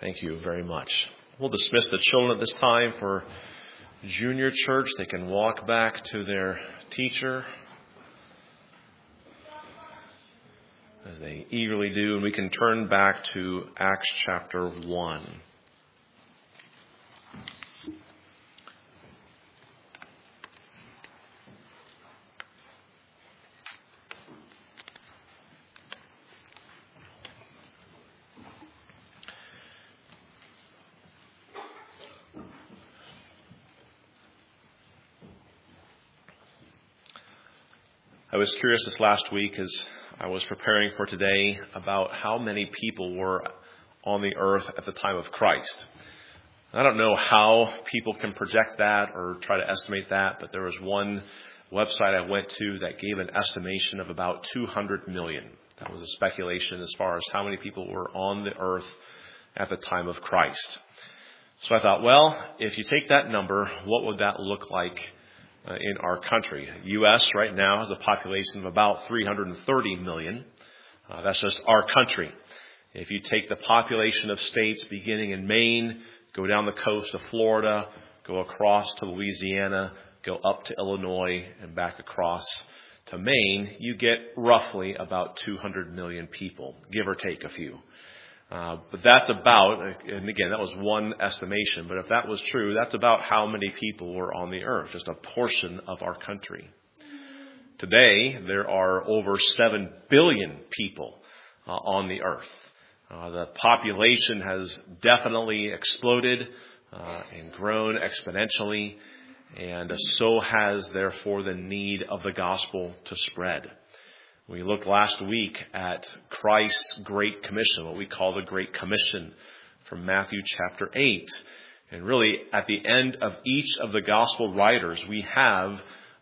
Thank you very much. We'll dismiss the children at this time for junior church. They can walk back to their teacher as they eagerly do, and we can turn back to Acts chapter 1. I was curious this last week as I was preparing for today about how many people were on the earth at the time of Christ. I don't know how people can project that or try to estimate that, but there was one website I went to that gave an estimation of about 200 million. That was a speculation as far as how many people were on the earth at the time of Christ. So I thought, well, if you take that number, what would that look like in our country? U.S. right now has a population of about 330 million. That's just our country. If you take the population of states beginning in Maine, go down the coast of Florida, go across to Louisiana, go up to Illinois, and back across to Maine, you get roughly about 200 million people, give or take a few. But that's about, and again, that was one estimation, but if that was true, that's about how many people were on the earth, just a portion of our country. Today, there are over 7 billion people on the earth. The population has definitely exploded and grown exponentially, and so has, therefore, the need of the gospel to spread. We looked last week at Christ's Great Commission, what we call the Great Commission from Matthew chapter 8. And really, at the end of each of the gospel writers, we have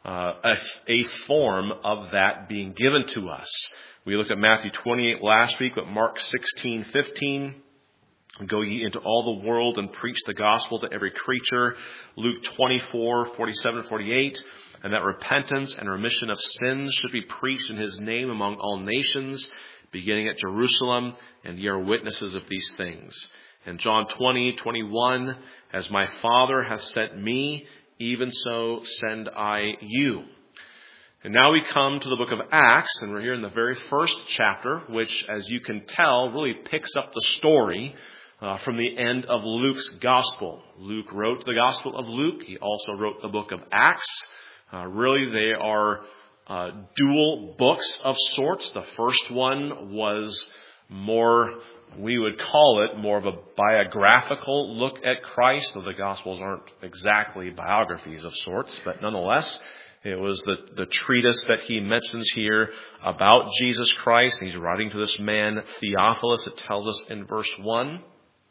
a form of that being given to us. We looked at Matthew 28 last week, but Mark 16:15. Go ye into all the world and preach the gospel to every creature. Luke 24:47-48. And that repentance and remission of sins should be preached in his name among all nations, beginning at Jerusalem, and ye are witnesses of these things. And John 20:21, as my Father hath sent me, even so send I you. And now we come to the book of Acts, and we're here in the very first chapter, which, as you can tell, really picks up the story from the end of Luke's gospel. Luke wrote the gospel of Luke. He also wrote the book of Acts. Really, they are dual books of sorts. The first one was more, we would call it, more of a biographical look at Christ, though the Gospels aren't exactly biographies of sorts, but nonetheless, it was the treatise that he mentions here about Jesus Christ. He's writing to this man, Theophilus, it tells us in verse 1.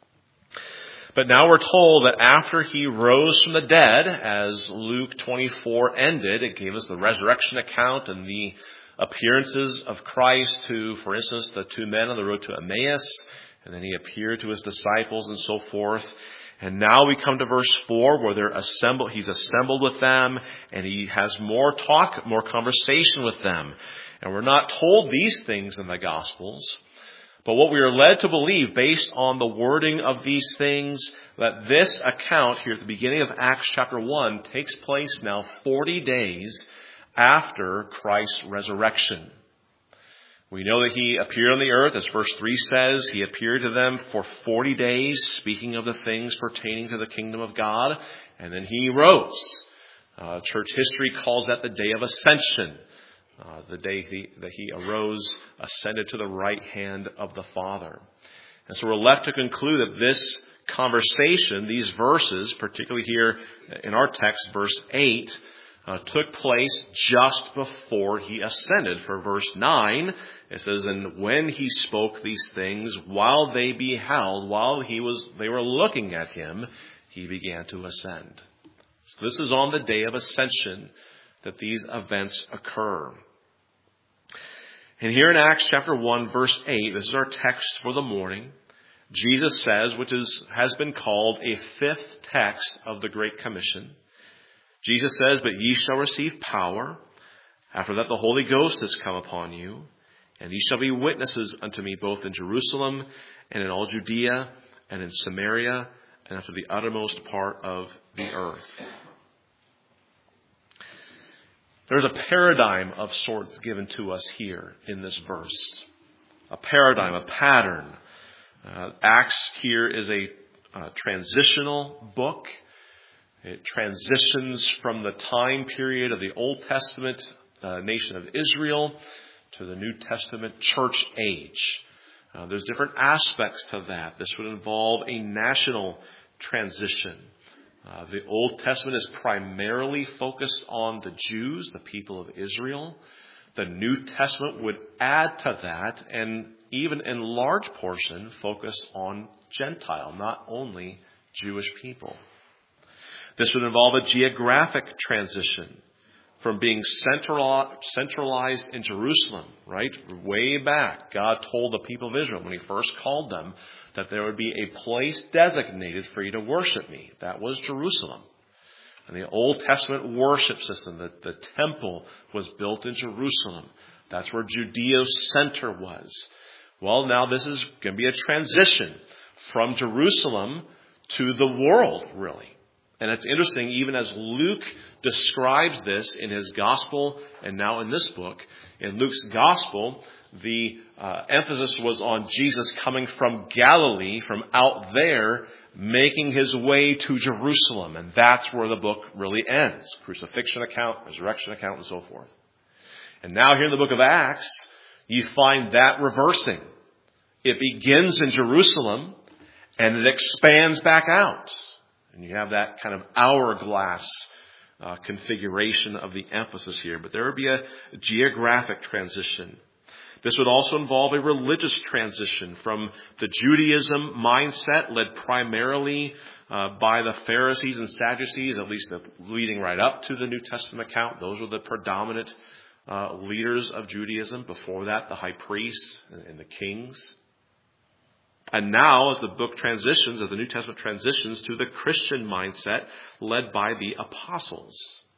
But now we're told that after he rose from the dead, as Luke 24 ended, it gave us the resurrection account and the appearances of Christ to, for instance, the two men on the road to Emmaus, and then he appeared to his disciples and so forth. And now we come to verse 4 where they're assembled. He's assembled with them, and he has more talk, more conversation with them. And we're not told these things in the Gospels. But what we are led to believe, based on the wording of these things, that this account here at the beginning of Acts chapter 1 takes place now 40 days after Christ's resurrection. We know that he appeared on the earth, as verse 3 says. He appeared to them for 40 days, speaking of the things pertaining to the kingdom of God. And then he rose. Church history calls that the day of ascension. The day that he arose, ascended to the right hand of the Father. And so we're left to conclude that this conversation, these verses, particularly here in our text, verse 8, took place just before he ascended. For verse 9, it says, and when he spoke these things, while they beheld, they were looking at him, he began to ascend. So this is on the day of ascension that these events occur. And here in Acts chapter 1, verse 8, this is our text for the morning. Jesus says, which has been called a fifth text of the Great Commission. Jesus says, but ye shall receive power. After that the Holy Ghost is come upon you. And ye shall be witnesses unto me both in Jerusalem and in all Judea and in Samaria, and unto the uttermost part of the earth. There's a paradigm of sorts given to us here in this verse. A paradigm, a pattern. Acts here is a transitional book. It transitions from the time period of the Old Testament nation of Israel to the New Testament church age. There's different aspects to that. This would involve a national transition. The Old Testament is primarily focused on the Jews, the people of Israel. The New Testament would add to that and even in large portion focus on Gentile, not only Jewish people. This would involve a geographic transition from being centralized in Jerusalem, right? Way back, God told the people of Israel when he first called them that there would be a place designated for you to worship me. That was Jerusalem. And the Old Testament worship system, the temple was built in Jerusalem. That's where Judeo-Center was. Well, now this is going to be a transition from Jerusalem to the world, really. And it's interesting, even as Luke describes this in his gospel and now in this book, in Luke's gospel, the emphasis was on Jesus coming from Galilee, from out there, making his way to Jerusalem. And that's where the book really ends. Crucifixion account, resurrection account, and so forth. And now here in the book of Acts, you find that reversing. It begins in Jerusalem and it expands back out. And you have that kind of hourglass configuration of the emphasis here. But there would be a geographic transition. This would also involve a religious transition from the Judaism mindset led primarily by the Pharisees and Sadducees, at least leading right up to the New Testament account. Those were the predominant leaders of Judaism. Before that, the high priests and the kings. And now, as the book transitions, as the New Testament transitions to the Christian mindset led by the apostles.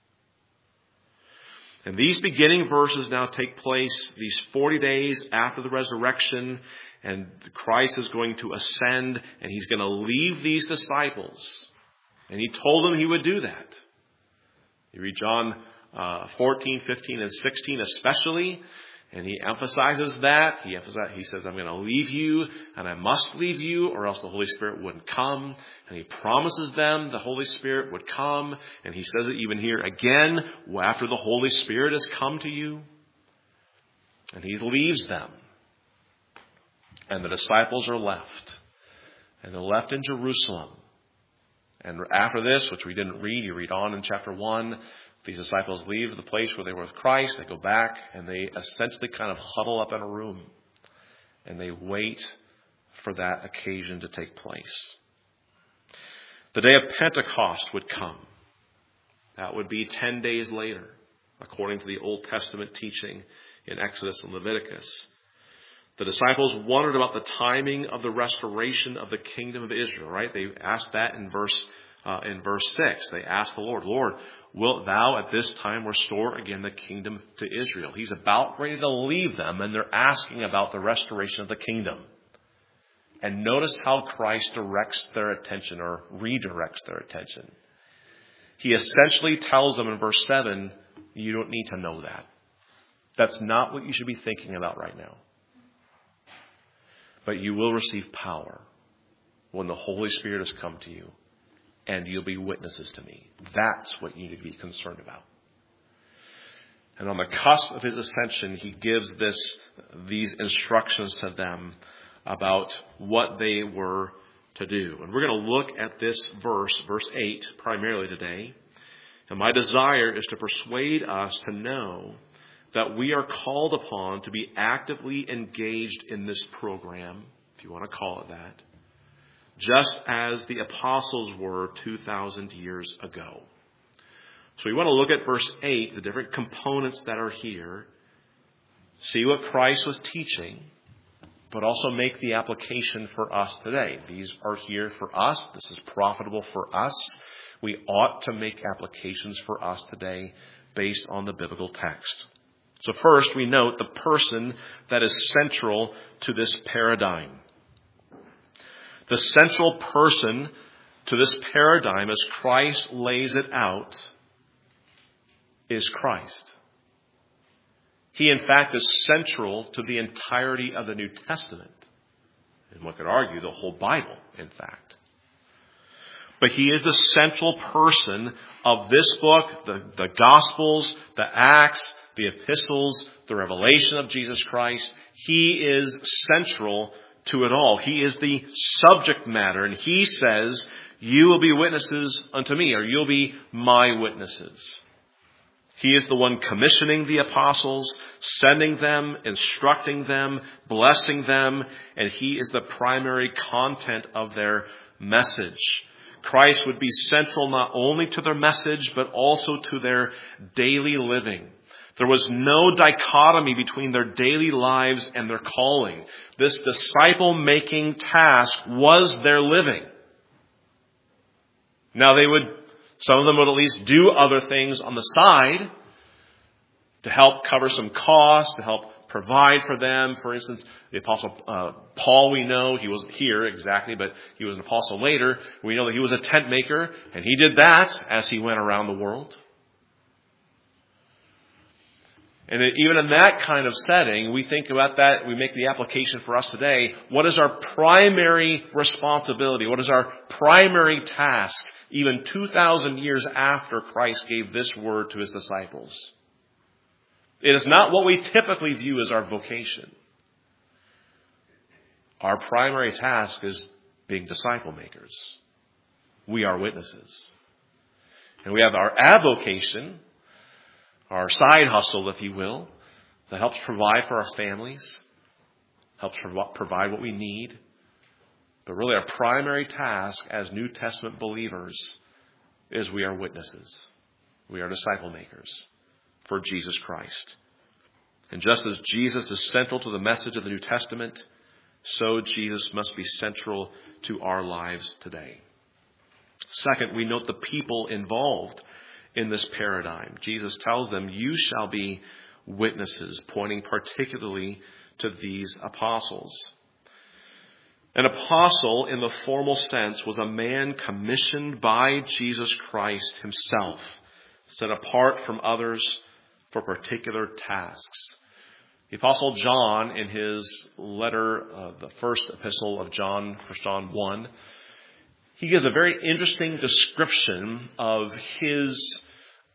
And these beginning verses now take place these 40 days after the resurrection, and Christ is going to ascend, and he's going to leave these disciples. And he told them he would do that. You read John 14, 15, and 16 especially. And he emphasizes that. He says, I'm going to leave you, and I must leave you, or else the Holy Spirit wouldn't come. And he promises them the Holy Spirit would come. And he says it even here again, after the Holy Spirit has come to you. And he leaves them. And the disciples are left. And they're left in Jerusalem. And after this, which we didn't read, you read on in chapter 1, these disciples leave the place where they were with Christ. They go back and they essentially kind of huddle up in a room. And they wait for that occasion to take place. The day of Pentecost would come. That would be 10 days later, according to the Old Testament teaching in Exodus and Leviticus. The disciples wondered about the timing of the restoration of the kingdom of Israel, right? They asked that in verse 6. They asked the Lord, Lord, wilt thou at this time restore again the kingdom to Israel? He's about ready to leave them, and they're asking about the restoration of the kingdom. And notice how Christ directs their attention, or redirects their attention. He essentially tells them in verse 7, you don't need to know that. That's not what you should be thinking about right now. But you will receive power when the Holy Spirit has come to you. And you'll be witnesses to me. That's what you need to be concerned about. And on the cusp of his ascension, he gives these instructions to them about what they were to do. And we're going to look at this verse 8, primarily today. And my desire is to persuade us to know that we are called upon to be actively engaged in this program, if you want to call it that, just as the apostles were 2,000 years ago. So we want to look at verse 8, the different components that are here, see what Christ was teaching, but also make the application for us today. These are here for us. This is profitable for us. We ought to make applications for us today based on the biblical text. So first, we note the person that is central to this paradigm. The central person to this paradigm, as Christ lays it out, is Christ. He, in fact, is central to the entirety of the New Testament. And one could argue the whole Bible, in fact. But he is the central person of this book, the Gospels, the Acts, the Epistles, the revelation of Jesus Christ. He is central to it all. He is the subject matter. And he says, you will be witnesses unto me, or you'll be my witnesses. He is the one commissioning the apostles, sending them, instructing them, blessing them, and he is the primary content of their message. Christ would be central not only to their message, but also to their daily living. There was no dichotomy between their daily lives and their calling. This disciple-making task was their living. Now some of them would at least do other things on the side to help cover some costs, to help provide for them. For instance, the Apostle Paul, we know, he wasn't here exactly, but he was an apostle later. We know that he was a tent maker, and he did that as he went around the world. And even in that kind of setting, we think about that, we make the application for us today. What is our primary responsibility? What is our primary task, even 2,000 years after Christ gave this word to his disciples? It is not what we typically view as our vocation. Our primary task is being disciple makers. We are witnesses. And we have our avocation, our side hustle, if you will, that helps provide for our families, helps provide what we need. But really our primary task as New Testament believers is we are witnesses. We are disciple makers for Jesus Christ. And just as Jesus is central to the message of the New Testament, so Jesus must be central to our lives today. Second, we note the people involved in this paradigm. Jesus tells them, you shall be witnesses, pointing particularly to these apostles. An apostle, in the formal sense, was a man commissioned by Jesus Christ himself, set apart from others for particular tasks. The Apostle John, in his letter, the first epistle of John, 1 John 1, he gives a very interesting description of his,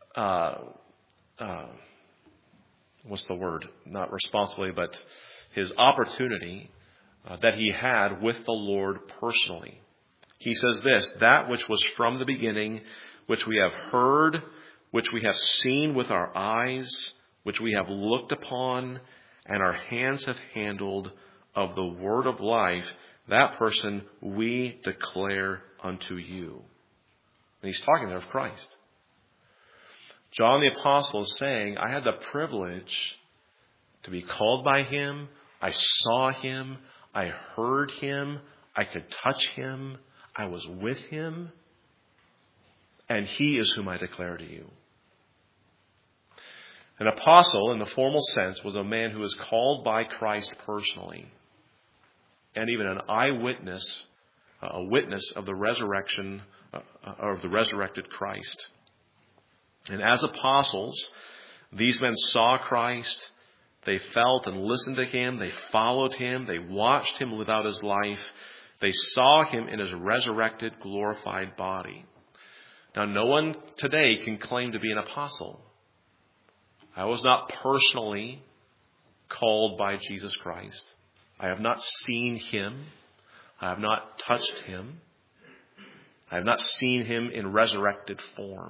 not responsibility, but his opportunity that he had with the Lord personally. He says this, that which was from the beginning, which we have heard, which we have seen with our eyes, which we have looked upon, and our hands have handled of the word of life, that person we declare unto you. And he's talking there of Christ. John the Apostle is saying, I had the privilege to be called by him. I saw him. I heard him. I could touch him. I was with him. And he is whom I declare to you. An apostle, in the formal sense, was a man who was called by Christ personally, and even an eyewitness, a witness of the resurrection, of the resurrected Christ. And as apostles, these men saw Christ, they felt and listened to him, they followed him, they watched him live out his life, they saw him in his resurrected, glorified body. Now, no one today can claim to be an apostle. I was not personally called by Jesus Christ. I have not seen him. I have not touched him. I have not seen him in resurrected form.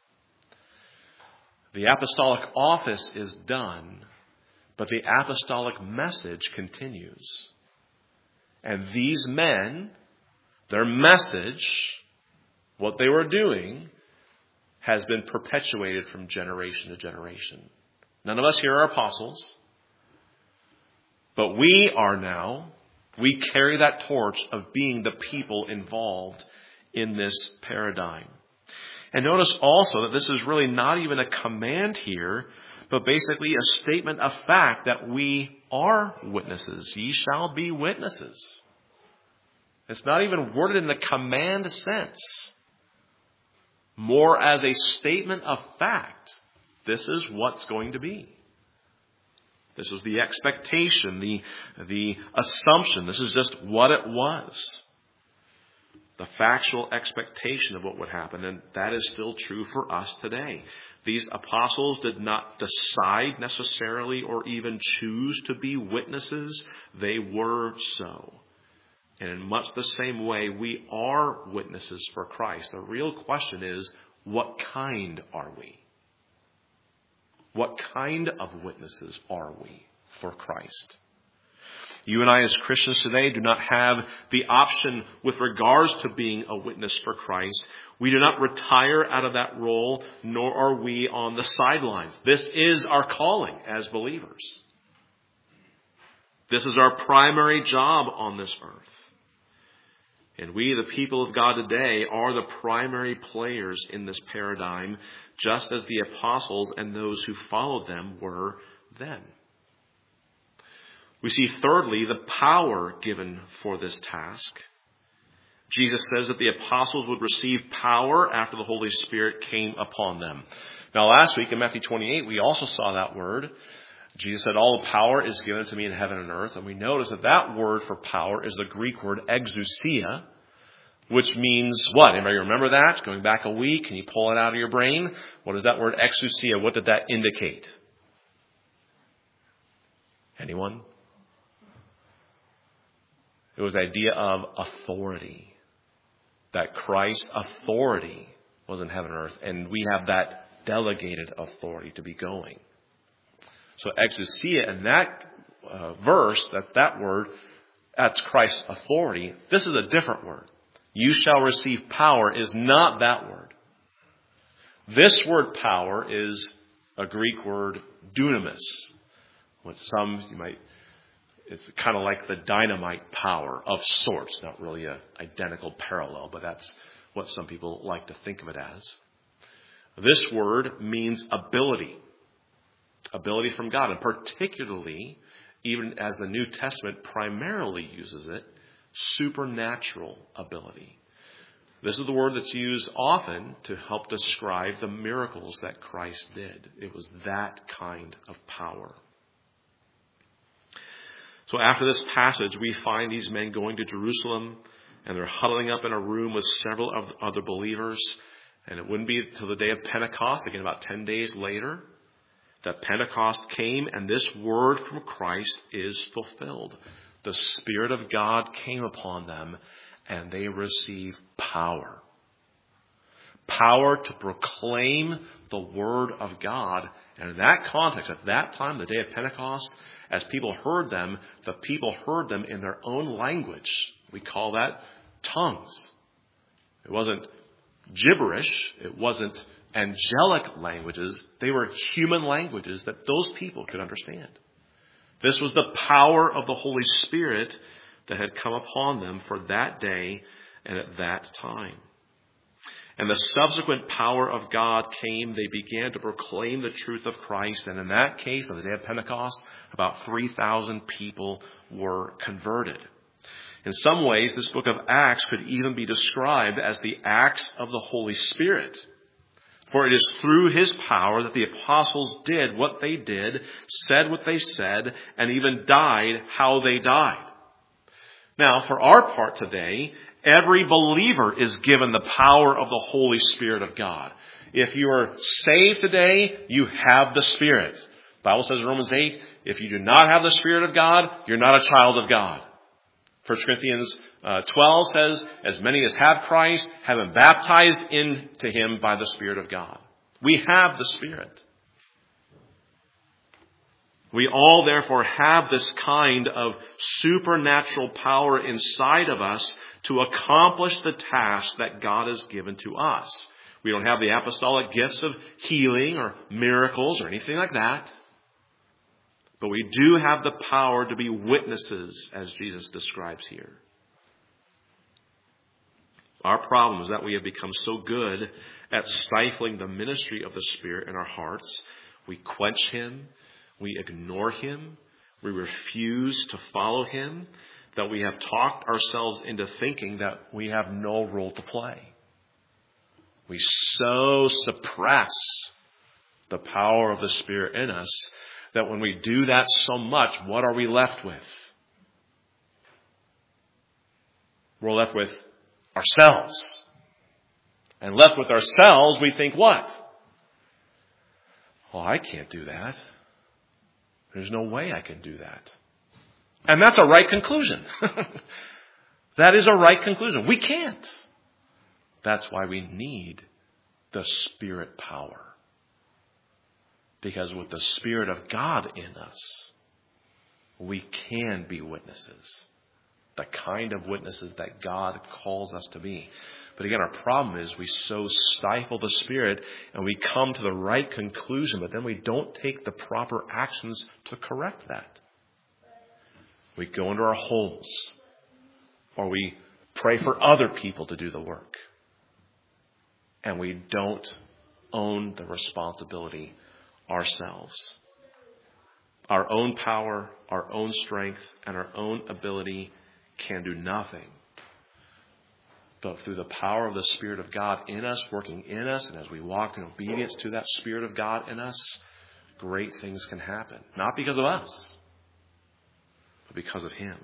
The apostolic office is done, but the apostolic message continues. And these men, their message, what they were doing, has been perpetuated from generation to generation. None of us here are apostles, but we carry that torch of being the people involved in this paradigm. And notice also that this is really not even a command here, but basically a statement of fact that we are witnesses. Ye shall be witnesses. It's not even worded in the command sense. More as a statement of fact. This is what's going to be. This was the expectation, the assumption. This is just what it was. The factual expectation of what would happen. And that is still true for us today. These apostles did not decide necessarily or even choose to be witnesses. They were so. And in much the same way, we are witnesses for Christ. The real question is, what kind are we? What kind of witnesses are we for Christ? You and I as Christians today do not have the option with regards to being a witness for Christ. We do not retire out of that role, nor are we on the sidelines. This is our calling as believers. This is our primary job on this earth. And we, the people of God today, are the primary players in this paradigm, just as the apostles and those who followed them were then. We see, thirdly, the power given for this task. Jesus says that the apostles would receive power after the Holy Spirit came upon them. Now, last week in Matthew 28, we also saw that word. Jesus said, all power is given to me in heaven and earth. And we notice that that word for power is the Greek word exousia, which means what? Anybody remember that? Going back a week, can you pull it out of your brain? What is that word exousia? What did that indicate? Anyone? It was the idea of authority. That Christ's authority was in heaven and earth. And we have that delegated authority to be going. So exousia in that verse, that word, that's Christ's authority. This is a different word. You shall receive power is not that word. This word power is a Greek word dunamis. What it's kind of like the dynamite power of sorts. Not really an identical parallel, but that's what some people like to think of it as. This word means ability. Ability from God, and particularly, even as the New Testament primarily uses it, supernatural ability. This is the word that's used often to help describe the miracles that Christ did. It was that kind of power. So after this passage, we find these men going to Jerusalem, and they're huddling up in a room with several of the other believers, and it wouldn't be until the day of Pentecost, again about 10 days later, that Pentecost came, and this word from Christ is fulfilled. The Spirit of God came upon them, and they received power. Power to proclaim the Word of God. And in that context, at that time, the day of Pentecost, as people heard them, the people heard them in their own language. We call that tongues. It wasn't gibberish. It wasn't angelic languages. They were human languages that those people could understand. This was the power of the Holy Spirit that had come upon them for that day and at that time. And the subsequent power of God came. They began to proclaim the truth of Christ. And in that case, on the day of Pentecost, about 3,000 people were converted. In some ways, this book of Acts could even be described as the Acts of the Holy Spirit. For it is through His power that the apostles did what they did, said what they said, and even died how they died. Now, for our part today, every believer is given the power of the Holy Spirit of God. If you are saved today, you have the Spirit. The Bible says in Romans 8, if you do not have the Spirit of God, you're not a child of God. 1 Corinthians 12 says, as many as have Christ have been baptized into Him by the Spirit of God. We have the Spirit. We all therefore have this kind of supernatural power inside of us to accomplish the task that God has given to us. We don't have the apostolic gifts of healing or miracles or anything like that. But we do have the power to be witnesses, as Jesus describes here. Our problem is that we have become so good at stifling the ministry of the Spirit in our hearts. We quench Him. We ignore Him. We refuse to follow Him. that we have talked ourselves into thinking that we have no role to play. We so suppress the power of the Spirit in us that when we do that so much, what are we left with? We're left with ourselves. And left with ourselves, we think what? Oh, I can't do that. There's no way I can do that. And that's a right conclusion. That is a right conclusion. We can't. That's why we need the Spirit power. Because with the Spirit of God in us, we can be witnesses. The kind of witnesses that God calls us to be. But again, our problem is we so stifle the Spirit and we come to the right conclusion, but then we don't take the proper actions to correct that. We go into our holes, or we pray for other people to do the work. And we don't own the responsibility ourselves. Our own power, our own strength, and our own ability can do nothing. But through the power of the Spirit of God in us, working in us, and as we walk in obedience to that Spirit of God in us, great things can happen. Not because of us, but because of Him.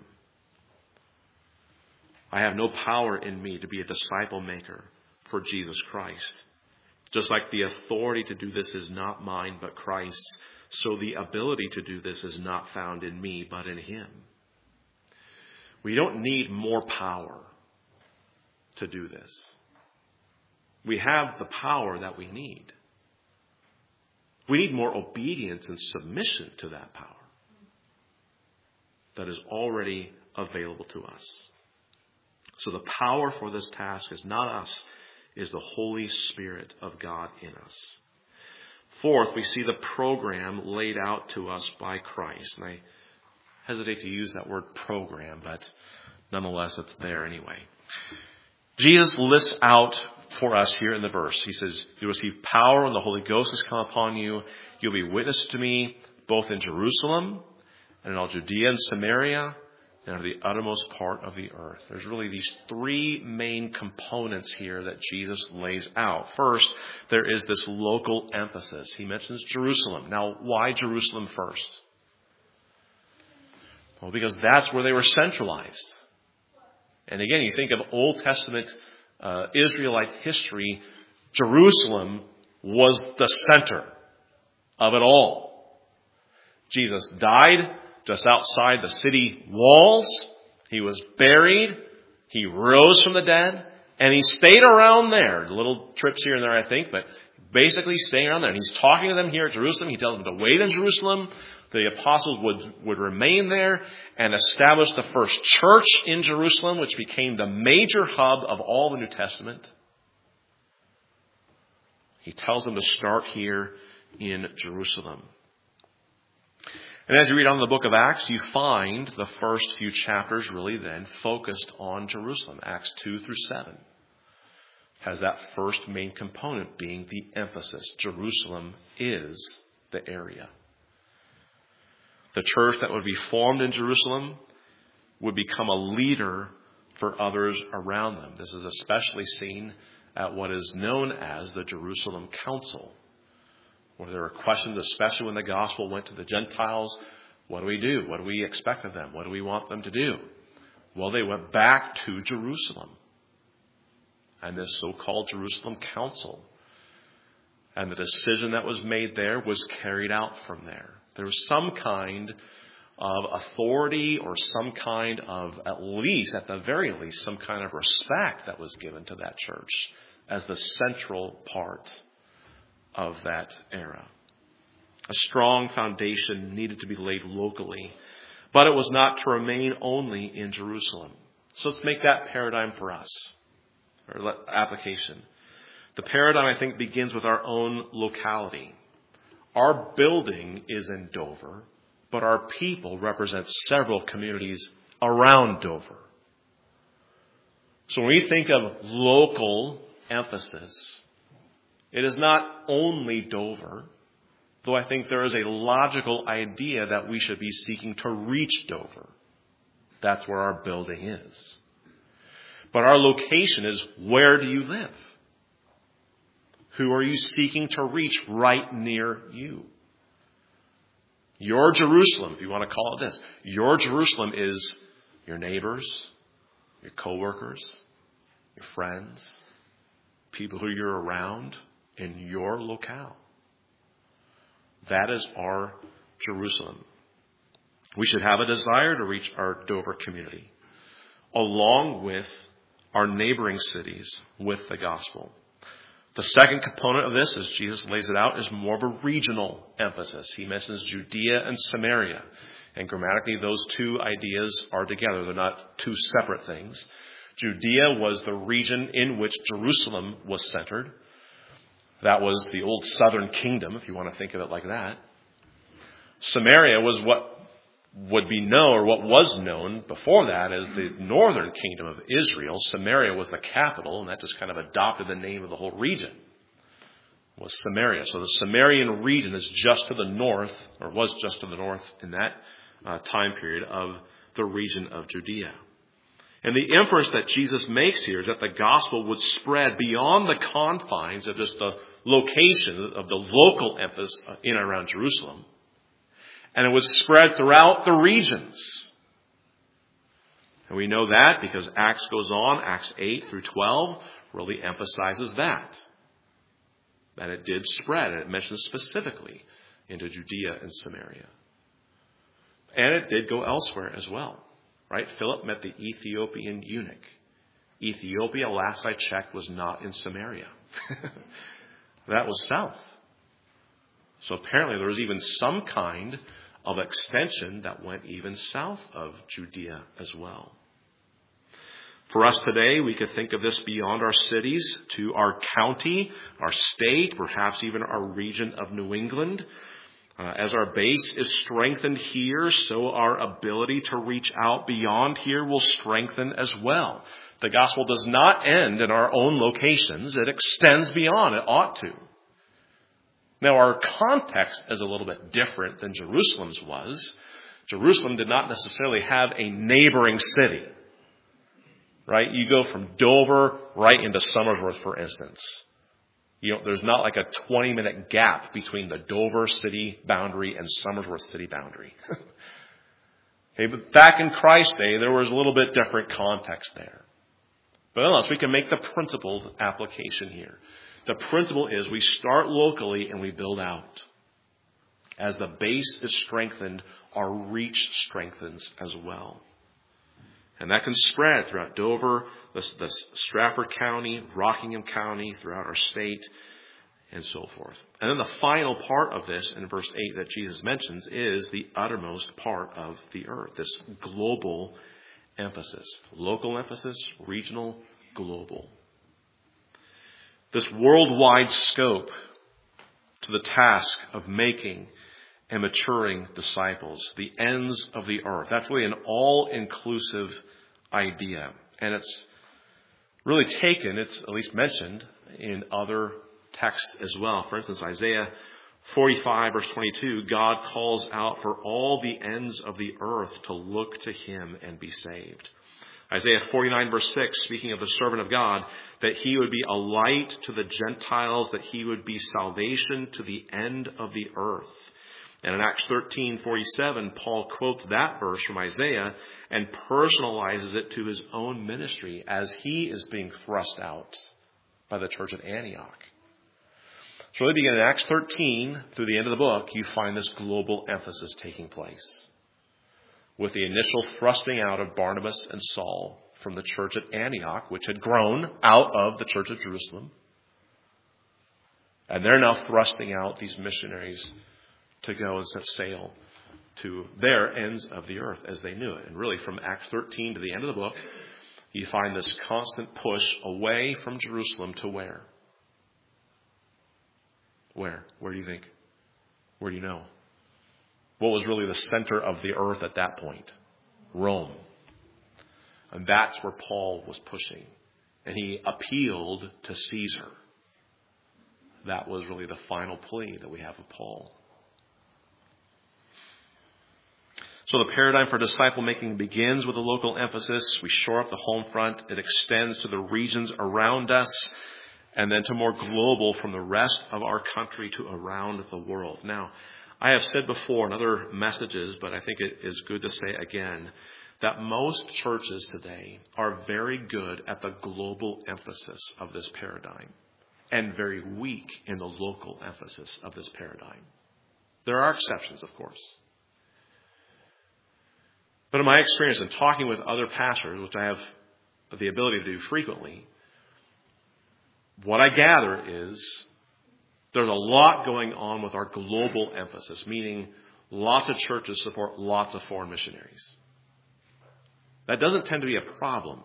I have no power in me to be a disciple maker for Jesus Christ. Just like the authority to do this is not mine, but Christ's, so the ability to do this is not found in me, but in Him. We don't need more power to do this. We have the power that we need. We need more obedience and submission to that power that is already available to us. So the power for this task is not us, is the Holy Spirit of God in us. Fourth, we see the program laid out to us by Christ. And I hesitate to use that word program, but nonetheless it's there anyway. Jesus lists out for us here in the verse. He says, "You'll receive power when the Holy Ghost has come upon you. You'll be witnesses to me both in Jerusalem and in all Judea and Samaria and to the uttermost part of the earth." There's really these three main components here that Jesus lays out. First, there is this local emphasis. He mentions Jerusalem. Now, why Jerusalem first? Well, because that's where they were centralized. And again, you think of Old Testament Israelite history, Jerusalem was the center of it all. Jesus died just outside the city walls. He was buried. He rose from the dead. And he stayed around there. Little trips here and there, I think, but basically staying around there. And he's talking to them here at Jerusalem. He tells them to wait in Jerusalem. The apostles would remain there and establish the first church in Jerusalem, which became the major hub of all the New Testament. He tells them to start here in Jerusalem. And as you read on in the book of Acts, you find the first few chapters really then focused on Jerusalem. Acts 2 through 7 has that first main component being the emphasis. Jerusalem is the area. The church that would be formed in Jerusalem would become a leader for others around them. This is especially seen at what is known as the Jerusalem Council, where there are questions, especially when the gospel went to the Gentiles. What do we do? What do we expect of them? What do we want them to do? Well, they went back to Jerusalem and this so-called Jerusalem Council. And the decision that was made there was carried out from there. There was some kind of authority or some kind of, at the very least, some kind of respect that was given to that church as the central part of that era. A strong foundation needed to be laid locally, but it was not to remain only in Jerusalem. So let's make that paradigm for us, or application. The paradigm, I think, begins with our own locality. Our building is in Dover, but our people represent several communities around Dover. So when we think of local emphasis, it is not only Dover, though I think there is a logical idea that we should be seeking to reach Dover. That's where our building is. But our location is, where do you live? Who are you seeking to reach right near you? Your Jerusalem, if you want to call it this, your Jerusalem is your neighbors, your coworkers, your friends, people who you're around in your locale. That is our Jerusalem. We should have a desire to reach our Dover community, along with our neighboring cities, with the gospel. The second component of this, as Jesus lays it out, is more of a regional emphasis. He mentions Judea and Samaria. And grammatically, those two ideas are together. They're not two separate things. Judea was the region in which Jerusalem was centered. That was the old southern kingdom, if you want to think of it like that. Samaria was what would be known, or what was known before that, as the northern kingdom of Israel. Samaria was the capital, and that just kind of adopted the name of the whole region, was Samaria. So the Samarian region is just to the north, or was just to the north in that time period of the region of Judea. And the inference that Jesus makes here is that the gospel would spread beyond the confines of just the location of the local emphasis in and around Jerusalem. And it was spread throughout the regions. And we know that because Acts goes on, Acts 8 through 12 really emphasizes that. That it did spread, and it mentions specifically into Judea and Samaria. And it did go elsewhere as well. Right? Philip met the Ethiopian eunuch. Ethiopia, last I checked, was not in Samaria. That was south. So apparently there was even some kind of extension that went even south of Judea as well. For us today, we could think of this beyond our cities to our county, our state, perhaps even our region of New England. As our base is strengthened here, so our ability to reach out beyond here will strengthen as well. The gospel does not end in our own locations. It extends beyond. It ought to. Now, our context is a little bit different than Jerusalem's was. Jerusalem did not necessarily have a neighboring city. Right? You go from Dover right into Somersworth, for instance. There's not like a 20-minute gap between the Dover city boundary and Somersworth city boundary. Okay, but back in Christ's day, there was a little bit different context there. But nonetheless, we can make the principled application here. The principle is we start locally and we build out. As the base is strengthened, our reach strengthens as well. And that can spread throughout Dover, the Stratford County, Rockingham County, throughout our state, and so forth. And then the final part of this in verse 8 that Jesus mentions is the uttermost part of the earth, this global emphasis. Local emphasis, regional, global. This worldwide scope to the task of making and maturing disciples, the ends of the earth. That's really an all-inclusive idea. And it's really taken, it's at least mentioned in other texts as well. For instance, Isaiah 45 verse 22, God calls out for all the ends of the earth to look to him and be saved. Isaiah 49 verse 6, speaking of the servant of God, that he would be a light to the Gentiles, that he would be salvation to the end of the earth. And in Acts 13:47, Paul quotes that verse from Isaiah and personalizes it to his own ministry as he is being thrust out by the church at Antioch. So really beginning in Acts 13 through the end of the book, you find this global emphasis taking place, with the initial thrusting out of Barnabas and Saul from the church at Antioch, which had grown out of the church of Jerusalem. And they're now thrusting out these missionaries to go and set sail to their ends of the earth as they knew it. And really from Acts 13 to the end of the book, you find this constant push away from Jerusalem to where? Where? Where do you think? Where do you know? What was really the center of the earth at that point? Rome. And that's where Paul was pushing. And he appealed to Caesar. That was really the final plea that we have of Paul. So the paradigm for disciple making begins with a local emphasis. We shore up the home front. It extends to the regions around us, and then to more global from the rest of our country to around the world. Now, I have said before in other messages, but I think it is good to say again, that most churches today are very good at the global emphasis of this paradigm and very weak in the local emphasis of this paradigm. There are exceptions, of course. But in my experience in talking with other pastors, which I have the ability to do frequently, what I gather is there's a lot going on with our global emphasis, meaning lots of churches support lots of foreign missionaries. That doesn't tend to be a problem.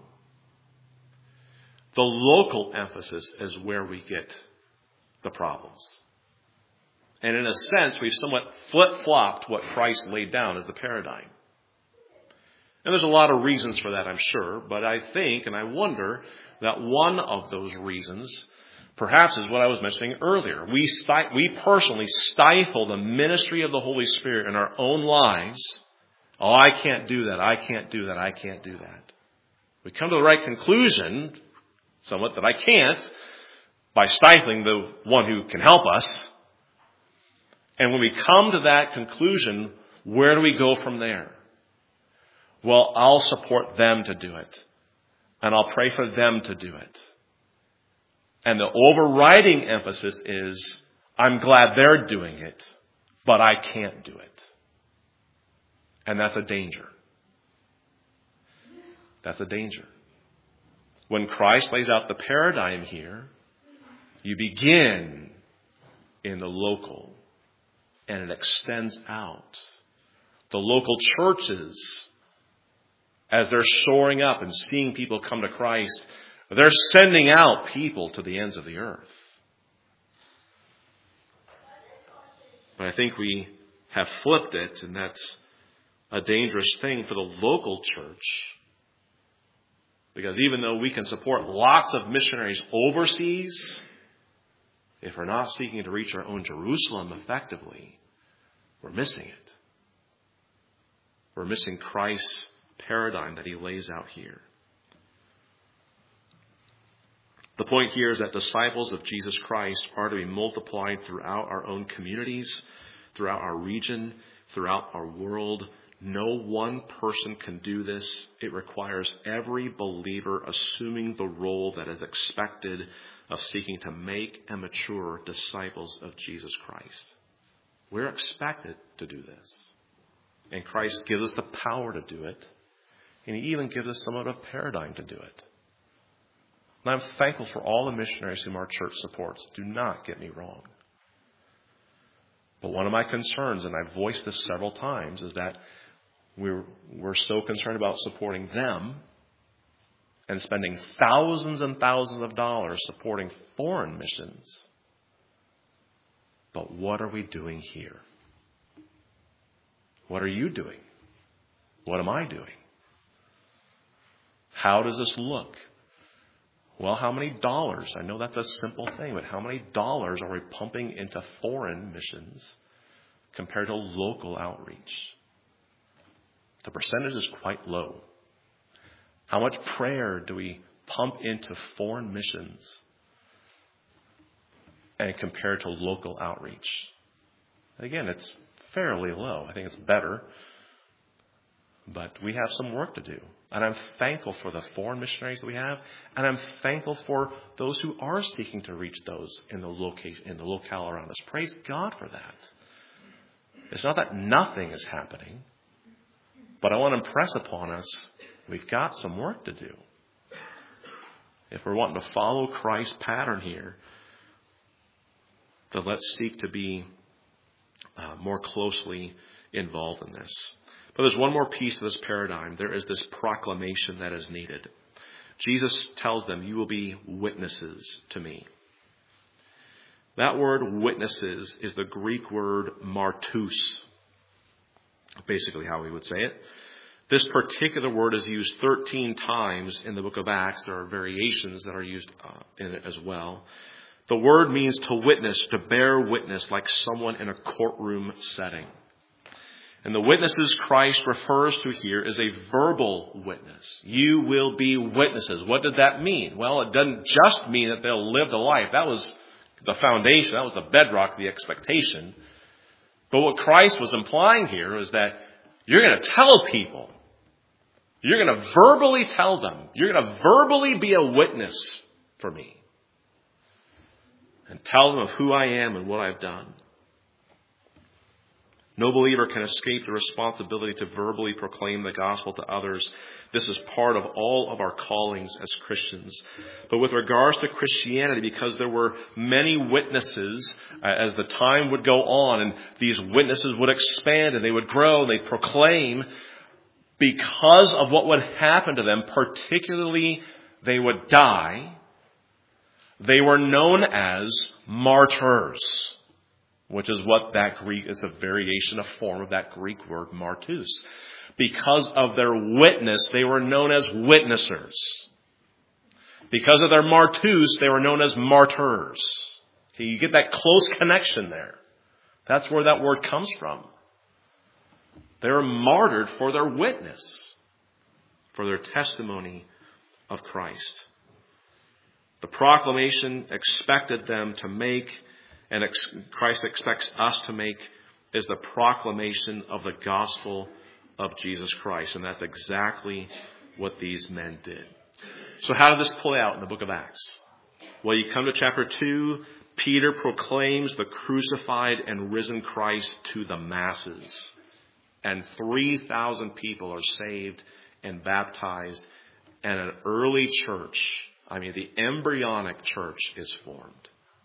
The local emphasis is where we get the problems. And in a sense, we've somewhat flip-flopped what Christ laid down as the paradigm. And there's a lot of reasons for that, I'm sure, but I think and I wonder that one of those reasons perhaps is what I was mentioning earlier. We personally stifle the ministry of the Holy Spirit in our own lives. Oh, I can't do that. I can't do that. I can't do that. We come to the right conclusion, somewhat, that I can't by stifling the one who can help us. And when we come to that conclusion, where do we go from there? Well, I'll support them to do it. And I'll pray for them to do it. And the overriding emphasis is, I'm glad they're doing it, but I can't do it. And that's a danger. That's a danger. When Christ lays out the paradigm here, you begin in the local, and it extends out. The local churches, as they're soaring up and seeing people come to Christ, they're sending out people to the ends of the earth. But I think we have flipped it, and that's a dangerous thing for the local church. Because even though we can support lots of missionaries overseas, if we're not seeking to reach our own Jerusalem effectively, we're missing it. We're missing Christ's paradigm that he lays out here. The point here is that disciples of Jesus Christ are to be multiplied throughout our own communities, throughout our region, throughout our world. No one person can do this. It requires every believer assuming the role that is expected of seeking to make and mature disciples of Jesus Christ. We're expected to do this. And Christ gives us the power to do it. And he even gives us somewhat of a paradigm to do it. And I'm thankful for all the missionaries whom our church supports. Do not get me wrong. But one of my concerns, and I've voiced this several times, is that we're so concerned about supporting them and spending thousands and thousands of dollars supporting foreign missions. But what are we doing here? What are you doing? What am I doing? How does this look? Well, how many dollars? I know that's a simple thing, but how many dollars are we pumping into foreign missions compared to local outreach? The percentage is quite low. How much prayer do we pump into foreign missions and compared to local outreach? Again, it's fairly low. I think it's better. But we have some work to do. And I'm thankful for the foreign missionaries that we have. And I'm thankful for those who are seeking to reach those in the locale around us. Praise God for that. It's not that nothing is happening. But I want to impress upon us, we've got some work to do. If we're wanting to follow Christ's pattern here, then let's seek to be more closely involved in this. But there's one more piece to this paradigm. There is this proclamation that is needed. Jesus tells them, you will be witnesses to me. That word witnesses is the Greek word martus. Basically how we would say it. This particular word is used 13 times in the book of Acts. There are variations that are used in it as well. The word means to witness, to bear witness, like someone in a courtroom setting. And the witnesses Christ refers to here is a verbal witness. You will be witnesses. What did that mean? Well, it doesn't just mean that they'll live the life. That was the foundation. That was the bedrock, the expectation. But what Christ was implying here is that you're going to tell people. You're going to verbally tell them. You're going to verbally be a witness for me. And tell them of who I am and what I've done. No believer can escape the responsibility to verbally proclaim the gospel to others. This is part of all of our callings as Christians. But with regards to Christianity, because there were many witnesses as the time would go on, and these witnesses would expand and they would grow and they'd proclaim, because of what would happen to them, particularly they would die, they were known as martyrs. Which is what that Greek is, a variation, a form of that Greek word martus. Because of their witness, they were known as witnessers. Because of their martus, they were known as martyrs. Okay, you get that close connection there. That's where that word comes from. They were martyred for their witness, for their testimony of Christ. The proclamation expected them to make, and Christ expects us to make, is the proclamation of the gospel of Jesus Christ. And that's exactly what these men did. So how did this play out in the book of Acts? Well, you come to chapter 2, Peter proclaims the crucified and risen Christ to the masses. And 3,000 people are saved and baptized. And an early church, the embryonic church, is formed.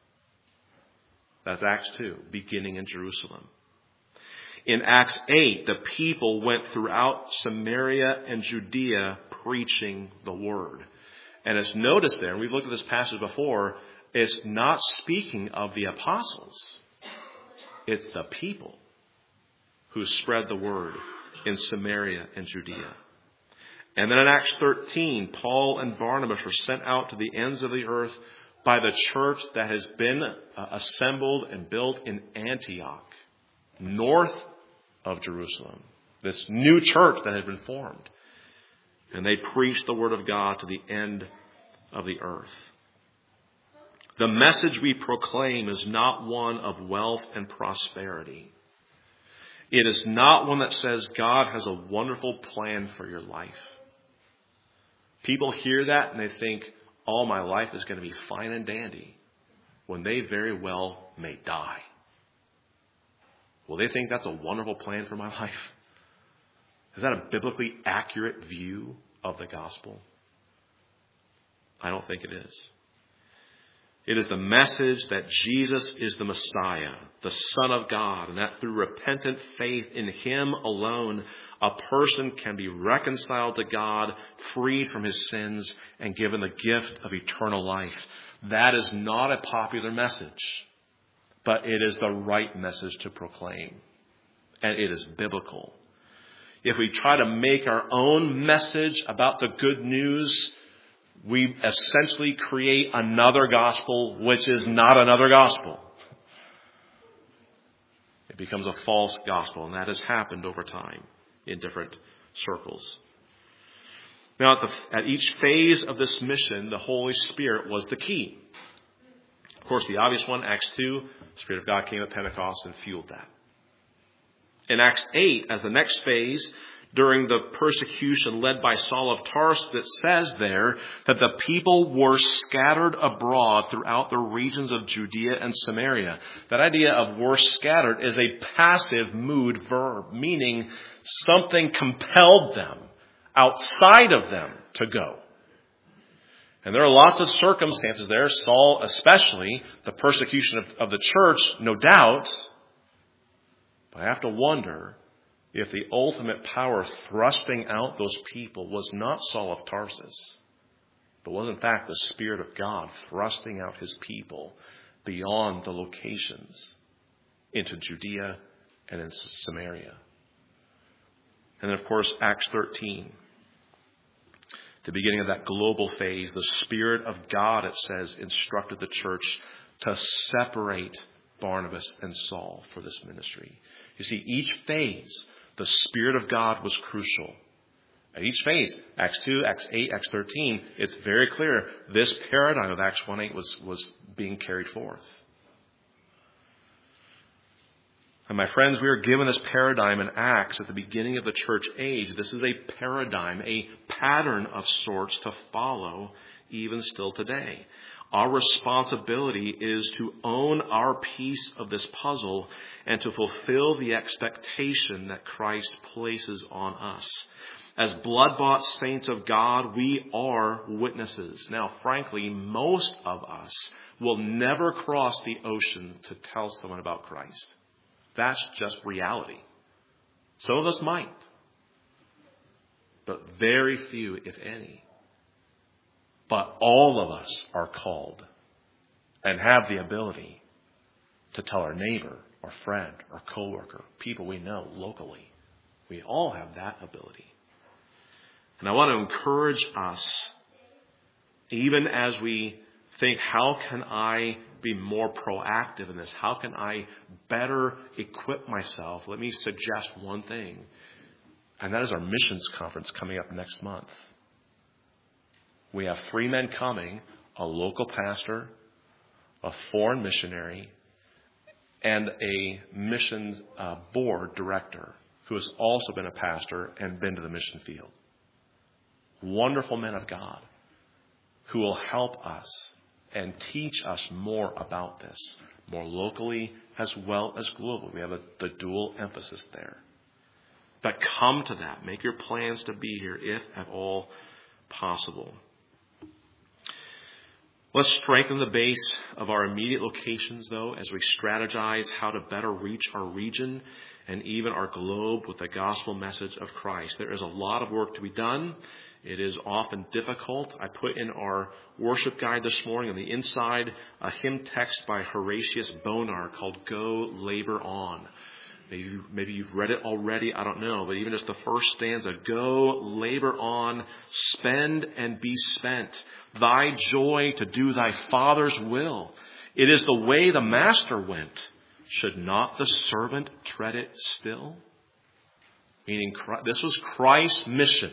That's Acts 2, beginning in Jerusalem. In Acts 8, the people went throughout Samaria and Judea preaching the word. And it's noticed there, and we've looked at this passage before, it's not speaking of the apostles. It's the people who spread the word in Samaria and Judea. And then in Acts 13, Paul and Barnabas were sent out to the ends of the earth by the church that has been assembled and built in Antioch, north of Jerusalem. This new church that had been formed. And they preached the word of God to the end of the earth. The message we proclaim is not one of wealth and prosperity. It is not one that says God has a wonderful plan for your life. People hear that and they think, all my life is going to be fine and dandy, when they very well may die. Will they think that's a wonderful plan for my life? Is that a biblically accurate view of the gospel? I don't think it is. It is the message that Jesus is the Messiah, the Son of God, and that through repentant faith in Him alone, a person can be reconciled to God, freed from his sins, and given the gift of eternal life. That is not a popular message, but it is the right message to proclaim. And it is biblical. If we try to make our own message about the good news, we essentially create another gospel, which is not another gospel. It becomes a false gospel, and that has happened over time in different circles. Now, at each phase of this mission, the Holy Spirit was the key. Of course, the obvious one, Acts 2, the Spirit of God came at Pentecost and fueled that. In Acts 8, as the next phase, during the persecution led by Saul of Tarsus, it says there that the people were scattered abroad throughout the regions of Judea and Samaria. That idea of were scattered is a passive mood verb, meaning something compelled them, outside of them, to go. And there are lots of circumstances there, Saul especially, the persecution of the church, no doubt. But I have to wonder if the ultimate power thrusting out those people was not Saul of Tarsus, but was in fact the Spirit of God thrusting out His people beyond the locations into Judea and into Samaria. And then, of course, Acts 13. The beginning of that global phase, the Spirit of God, it says, instructed the church to separate Barnabas and Saul for this ministry. You see, each phase, The Spirit of God was crucial. At each phase, Acts 2, Acts 8, Acts 13, it's very clear this paradigm of Acts 1:8 was being carried forth. And my friends, we are given this paradigm in Acts at the beginning of the church age. This is a paradigm, a pattern of sorts to follow even still today. Our responsibility is to own our piece of this puzzle and to fulfill the expectation that Christ places on us. As blood-bought saints of God, we are witnesses. Now, frankly, most of us will never cross the ocean to tell someone about Christ. That's just reality. Some of us might, but very few, if any. But all of us are called and have the ability to tell our neighbor, our friend, our coworker, people we know locally. We all have that ability. And I want to encourage us, even as we think, how can I be more proactive in this? How can I better equip myself? Let me suggest one thing, and that is our missions conference coming up next month. We have 3 men coming, a local pastor, a foreign missionary, and a missions board director who has also been a pastor and been to the mission field. Wonderful men of God who will help us and teach us more about this, more locally as well as globally. We have the dual emphasis there. But come to that. Make your plans to be here if at all possible. Let's strengthen the base of our immediate locations, though, as we strategize how to better reach our region and even our globe with the gospel message of Christ. There is a lot of work to be done. It is often difficult. I put in our worship guide this morning on the inside a hymn text by Horatius Bonar called Go Labor On. Maybe you've read it already, I don't know, but even just the first stanza, go labor on, spend and be spent, thy joy to do thy Father's will. It is the way the Master went. Should not the servant tread it still? Meaning this was Christ's mission.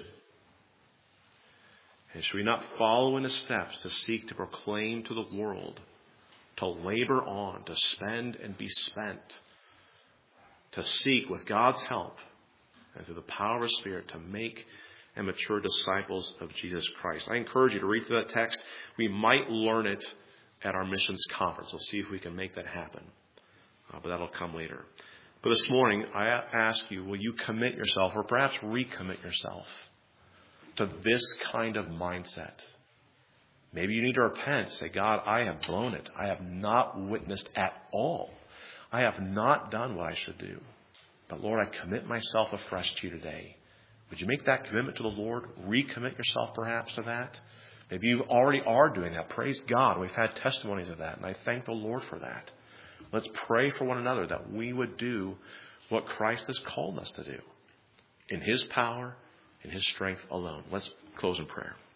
And should we not follow in his steps to seek to proclaim to the world, to labor on, to spend and be spent, to seek with God's help and through the power of his Spirit to make and mature disciples of Jesus Christ? I encourage you to read through that text. We might learn it at our missions conference. We'll see if we can make that happen. But that'll come later. But this morning, I ask you, will you commit yourself or perhaps recommit yourself to this kind of mindset? Maybe you need to repent. Say, God, I have blown it. I have not witnessed at all. I have not done what I should do. But Lord, I commit myself afresh to you today. Would you make that commitment to the Lord? Recommit yourself perhaps to that? Maybe you already are doing that. Praise God. We've had testimonies of that, and I thank the Lord for that. Let's pray for one another that we would do what Christ has called us to do in his power, in his strength alone. Let's close in prayer.